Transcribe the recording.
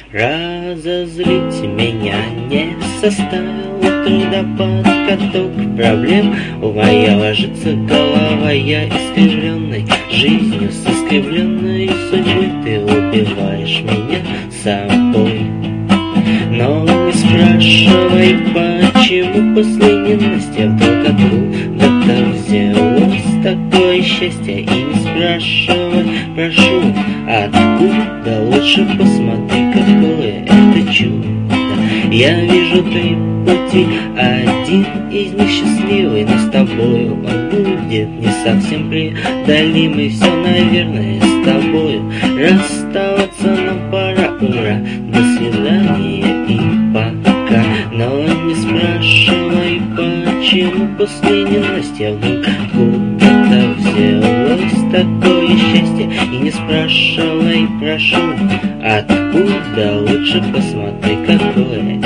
Разозлить меня не составило труда под каток проблем. Моя ложится голова, я искривленной жизнью, с искривленной судьбой. Ты убиваешь меня собой. Но не спрашивай, почему после ненасти вдруг откуда-то взялось такое счастье. И не спрашивай, прошу, откуда, лучше посмотри, какое это чудо. Я вижу три пути, один из них счастливый, но с тобою он будет не совсем преодолимый. Все, наверное, с тобою расставаться нам пора, ура, до свидания и пока. Но не спрашивай, почему после ненасти вдруг куда-то взялось такое счастье. И не спрашивай, прошу, откуда, лучше посмотри, какое